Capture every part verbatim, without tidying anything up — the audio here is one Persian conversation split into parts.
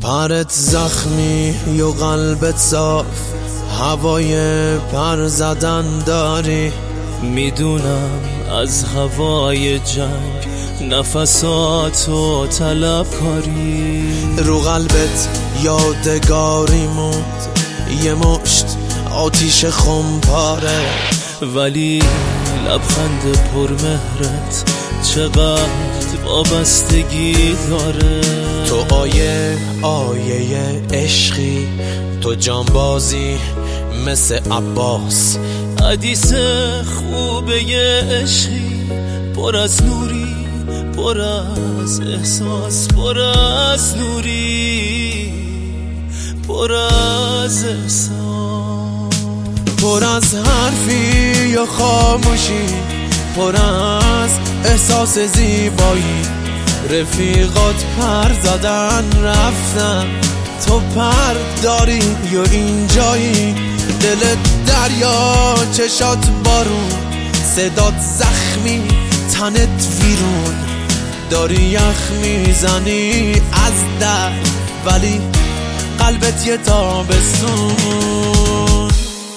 پرت زخمی و قلبت صاف، هوای پر زدن داری. میدونم از هوای جنگ نفساتو طلب کاری. رو قلبت یادگاری موند یه مشت آتیش خمپاره، ولی لبخند پرمهرت چقدر وابستگی داره. تو آیه آیه عشقی، تو جانبازی مثل عباس. حدیث خوبه عشقی، پر از نوری، پر از احساس، پر از نوری، پر از احساس، پر از حرفی یا خاموشی، پر از احساس زیبایی. رفیقات پر زدن رفتن، تو پر داری یا اینجایی. دلت دریا، چشات بارون، صدات زخمی، تنت ویرون. داری یخ میزنی از درد، ولی قلبت یه تابستون.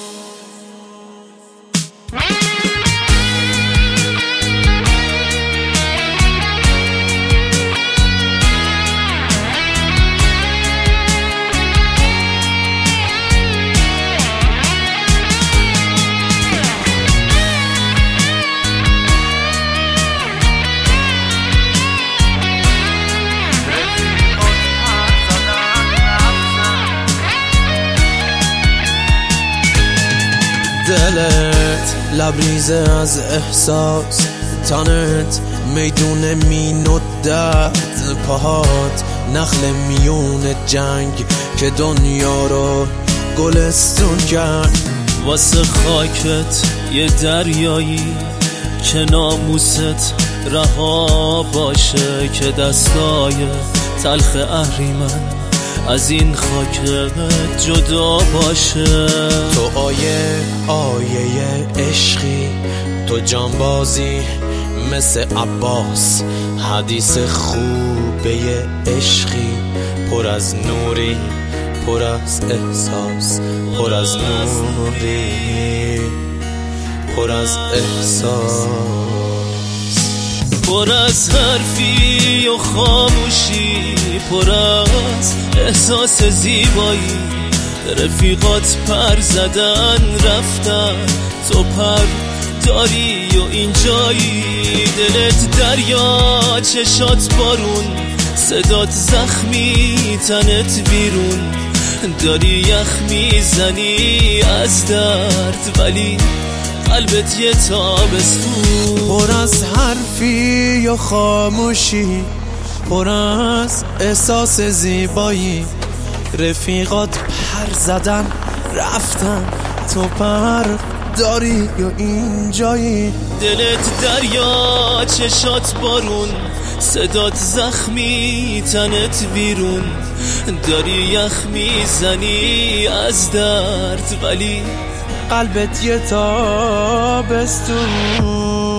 دلت لبریزه از احساس، تنت میدون مین و درد. پاهات نخل میون جنگ که دنیا رو گلستون کرد. واسه خاکت یه دریایی که ناموست رها باشه، که دستای تلخ اهریمن از این خاکت جدا باشه. تو آیه آیه عشقی، تو جانبازی مثل عباس. حدیث خوبه عشقی، پر از نوری، پر از احساس، پر از نوری، پر از احساس، پر از حرفی و خاموشی، پر از احساس زیبایی. رفیقات پر زدن رفتن، تو پر داری و اینجایی. دلت دریا، چشات بارون، صدات زخمی، تنت بیرون. داری یخ میزنی از درد، ولی قلبت یه تابستون. پر از حرفی و خاموشی، پر از احساس زیبایی. رفیقات پر زدن رفتن، تو پر داری یا اینجایی. دلت دریا، چشات بارون، صدات زخمی، تنت بیرون. داری یخ میزنی از درد، ولی قلبت یه تابستون.